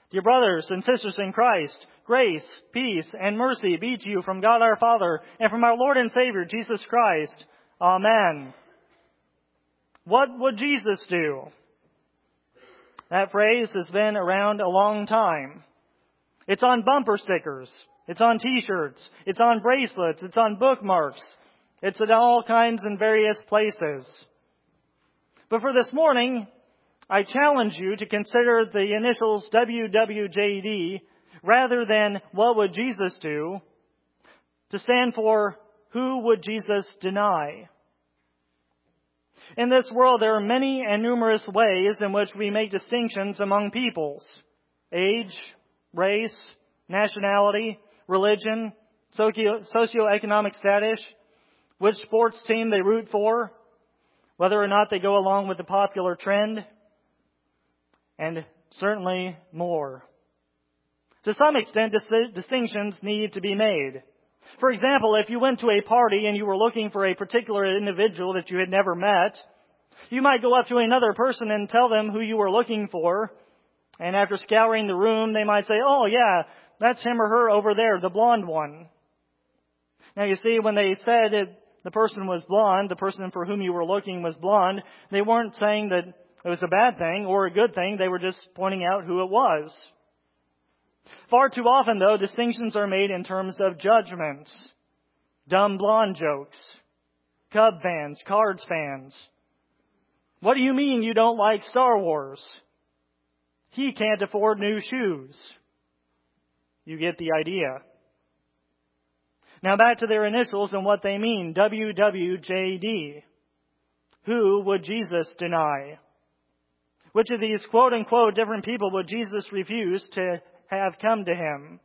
Dear brothers and sisters in Christ, grace, peace, and mercy be to you from God our Father and from our Lord and Savior, Jesus Christ. Amen. What would Jesus do? That phrase has been around a long time. It's on bumper stickers. It's on t-shirts. It's on bracelets. It's on bookmarks. It's in all kinds and various places. But for this morning, I challenge you to consider the initials WWJD rather than what would Jesus do to stand for who would Jesus deny. In this world, there are many and numerous ways in which we make distinctions among peoples. Age, race, nationality, religion, socioeconomic status, which sports team they root for, whether or not they go along with the popular trend, and certainly more. To some extent, distinctions need to be made. For example, if you went to a party and you were looking for a particular individual that you had never met, you might go up to another person and tell them who you were looking for. And after scouring the room, they might say, "Oh yeah, that's him or her over there, the blonde one." Now you see, when they said the person was blonde, the person for whom you were looking was blonde, they weren't saying that it was a bad thing or a good thing. They were just pointing out who it was. Far too often, though, distinctions are made in terms of judgment. Dumb blonde jokes. Cub fans, Cards fans. What do you mean you don't like Star Wars? He can't afford new shoes. You get the idea. Now back to their initials and what they mean. WWJD. Who would Jesus deny? Which of these quote-unquote different people would Jesus refuse to have come to him?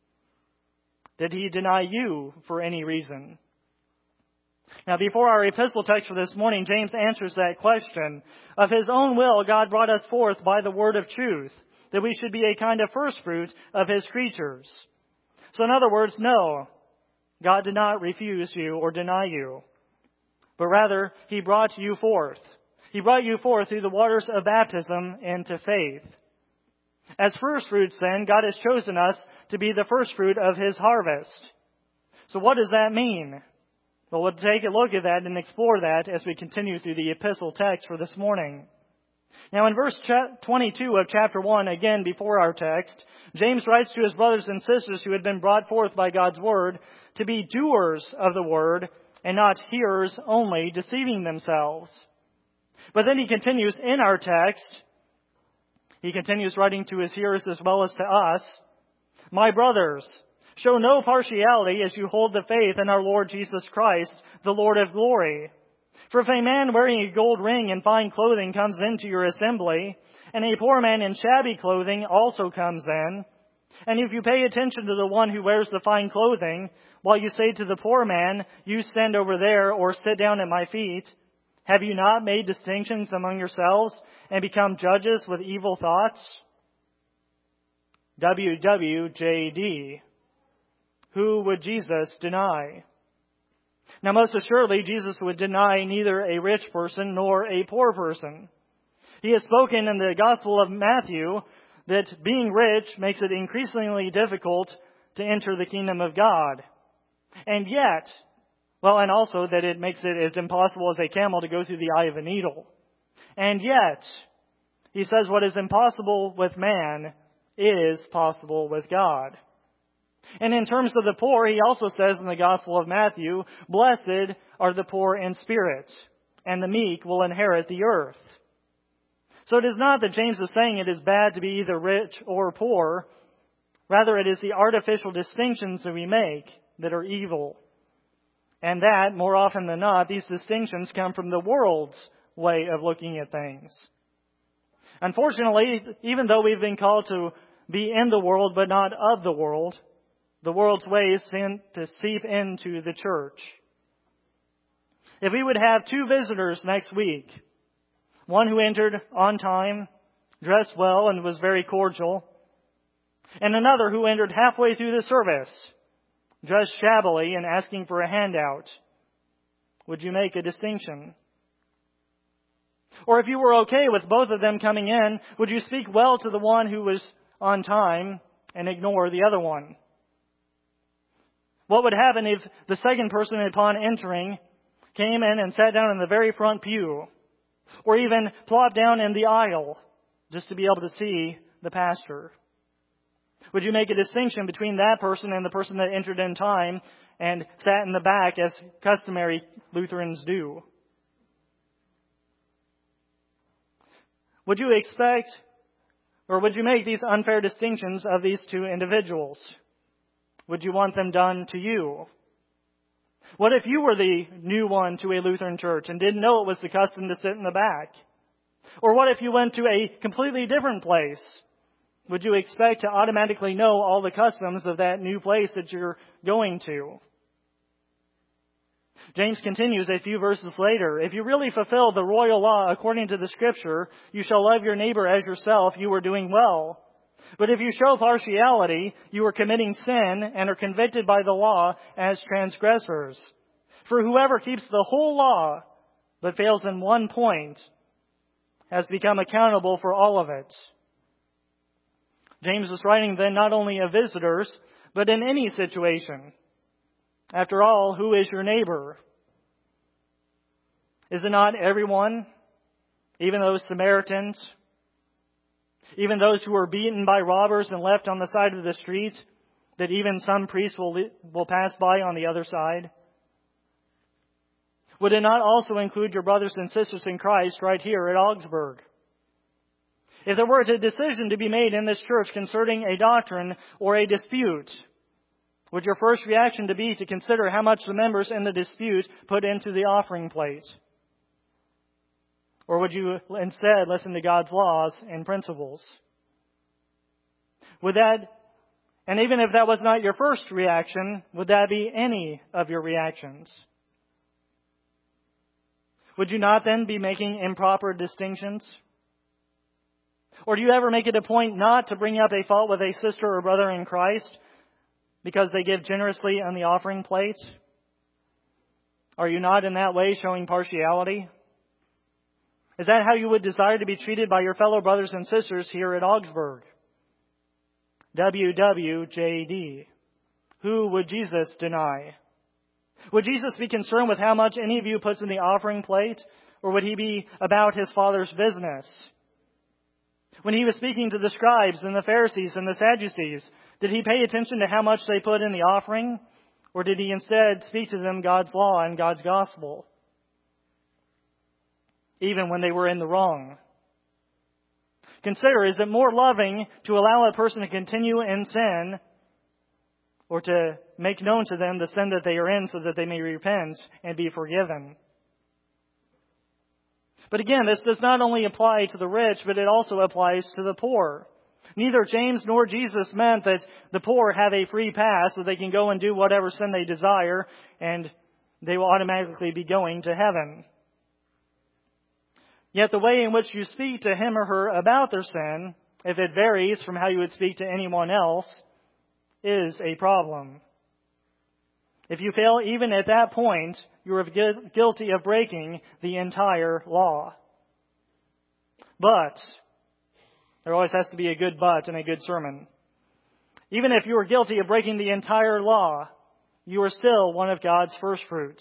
Did he deny you for any reason? Now, before our epistle text for this morning, James answers that question. Of his own will, God brought us forth by the word of truth, that we should be a kind of first fruit of his creatures. So in other words, no, God did not refuse you or deny you, but rather he brought you forth. He brought you forth through the waters of baptism into faith. As first fruits, then, God has chosen us to be the first fruit of his harvest. So what does that mean? Well, we'll take a look at that and explore that as we continue through the epistle text for this morning. Now, in verse 22 of chapter 1, again before our text, James writes to his brothers and sisters who had been brought forth by God's word to be doers of the word and not hearers only, deceiving themselves. But then he continues in our text. He continues writing to his hearers as well as to us. My brothers, show no partiality as you hold the faith in our Lord Jesus Christ, the Lord of glory. For if a man wearing a gold ring and fine clothing comes into your assembly, and a poor man in shabby clothing also comes in, and if you pay attention to the one who wears the fine clothing, while you say to the poor man, you stand over there or sit down at my feet, have you not made distinctions among yourselves and become judges with evil thoughts? WWJD. Who would Jesus deny? Now, most assuredly, Jesus would deny neither a rich person nor a poor person. He has spoken in the Gospel of Matthew that being rich makes it increasingly difficult to enter the kingdom of God. And yet, and also that it makes it as impossible as a camel to go through the eye of a needle. And yet, he says what is impossible with man is possible with God. And in terms of the poor, he also says in the Gospel of Matthew, blessed are the poor in spirit, and the meek will inherit the earth. So it is not that James is saying it is bad to be either rich or poor. Rather, it is the artificial distinctions that we make that are evil. And that, more often than not, these distinctions come from the world's way of looking at things. Unfortunately, even though we've been called to be in the world but not of the world's ways seem to seep into the church. If we would have two visitors next week, one who entered on time, dressed well, and was very cordial, and another who entered halfway through the service, dressed shabbily and asking for a handout, would you make a distinction? Or if you were okay with both of them coming in, would you speak well to the one who was on time and ignore the other one? What would happen if the second person, upon entering, came in and sat down in the very front pew, or even plopped down in the aisle just to be able to see the pastor? Would you make a distinction between that person and the person that entered in time and sat in the back as customary Lutherans do? Would you expect, or would you make these unfair distinctions of these two individuals? Would you want them done to you? What if you were the new one to a Lutheran church and didn't know it was the custom to sit in the back? Or what if you went to a completely different place? Would you expect to automatically know all the customs of that new place that you're going to? James continues a few verses later, if you really fulfill the royal law according to the Scripture, you shall love your neighbor as yourself, you are doing well. But if you show partiality, you are committing sin and are convicted by the law as transgressors. For whoever keeps the whole law but fails in one point has become accountable for all of it. James was writing then not only of visitors, but in any situation. After all, who is your neighbor? Is it not everyone? Even those Samaritans? Even those who were beaten by robbers and left on the side of the street, that even some priests will pass by on the other side? Would it not also include your brothers and sisters in Christ right here at Augsburg? If there were a decision to be made in this church concerning a doctrine or a dispute, would your first reaction to be to consider how much the members in the dispute put into the offering plate? Or would you instead listen to God's laws and principles? Would that, and even if that was not your first reaction, would that be any of your reactions? Would you not then be making improper distinctions? Or do you ever make it a point not to bring up a fault with a sister or brother in Christ because they give generously on the offering plate? Are you not in that way showing partiality? Is that how you would desire to be treated by your fellow brothers and sisters here at Augsburg? WWJD. Who would Jesus deny? Would Jesus be concerned with how much any of you puts in the offering plate? Or would he be about his Father's business? When he was speaking to the scribes and the Pharisees and the Sadducees, did he pay attention to how much they put in the offering? Or did he instead speak to them God's law and God's gospel? Even when they were in the wrong. Consider, is it more loving to allow a person to continue in sin or to make known to them the sin that they are in so that they may repent and be forgiven? But again, this does not only apply to the rich, but it also applies to the poor. Neither James nor Jesus meant that the poor have a free pass so they can go and do whatever sin they desire and they will automatically be going to heaven. Yet the way in which you speak to him or her about their sin, if it varies from how you would speak to anyone else, is a problem. If you fail even at that point, you are guilty of breaking the entire law. But, there always has to be a good but in a good sermon. Even if you are guilty of breaking the entire law, you are still one of God's first fruits.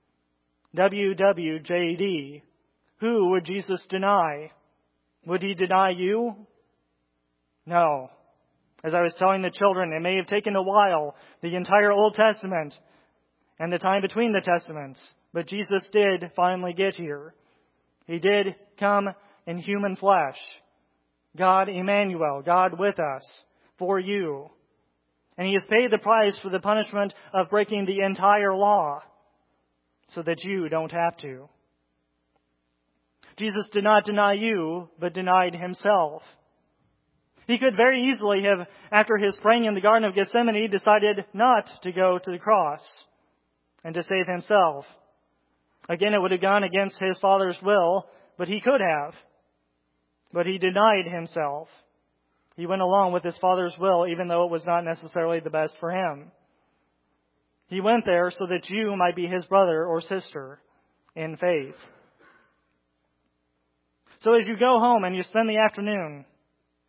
WWJD. Who would Jesus deny? Would he deny you? No. As I was telling the children, it may have taken a while, the entire Old Testament and the time between the Testaments, but Jesus did finally get here. He did come in human flesh. God Emmanuel, God with us, for you. And he has paid the price for the punishment of breaking the entire law so that you don't have to. Jesus did not deny you, but denied himself. He could very easily have, after his praying in the Garden of Gethsemane, decided not to go to the cross and to save himself. Again, it would have gone against his Father's will, but he could have. But he denied himself. He went along with his Father's will, even though it was not necessarily the best for him. He went there so that you might be his brother or sister in faith. So as you go home and you spend the afternoon,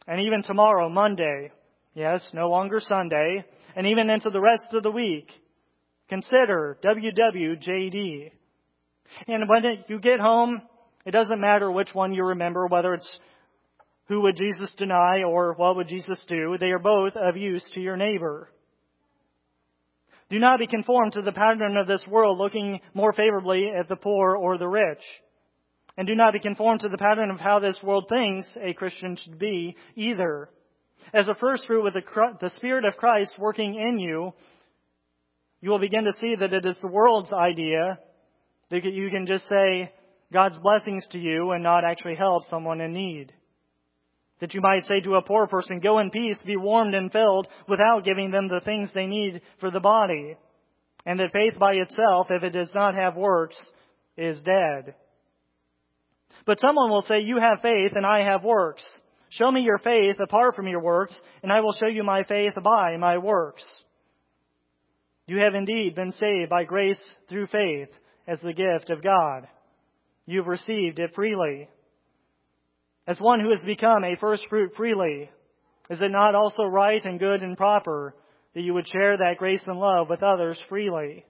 And even tomorrow, Monday, yes, no longer Sunday, and even into the rest of the week, consider WWJD. And when you get home, it doesn't matter which one you remember, whether it's who would Jesus deny or what would Jesus do. They are both of use to your neighbor. Do not be conformed to the pattern of this world, looking more favorably at the poor or the rich. And do not be conformed to the pattern of how this world thinks a Christian should be either. As a first fruit with the Spirit of Christ working in you, you will begin to see that it is the world's idea that you can just say God's blessings to you and not actually help someone in need. That you might say to a poor person, go in peace, be warmed and filled, without giving them the things they need for the body. And that faith by itself, if it does not have works, is dead. But someone will say, you have faith and I have works. Show me your faith apart from your works, and I will show you my faith by my works. You have indeed been saved by grace through faith as the gift of God. You've received it freely. As one who has become a first fruit freely, is it not also right and good and proper that you would share that grace and love with others freely?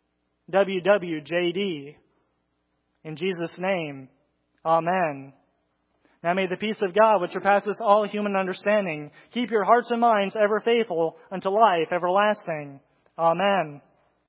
WWJD. In Jesus' name, Amen. Now may the peace of God, which surpasses all human understanding, keep your hearts and minds ever faithful unto life everlasting. Amen.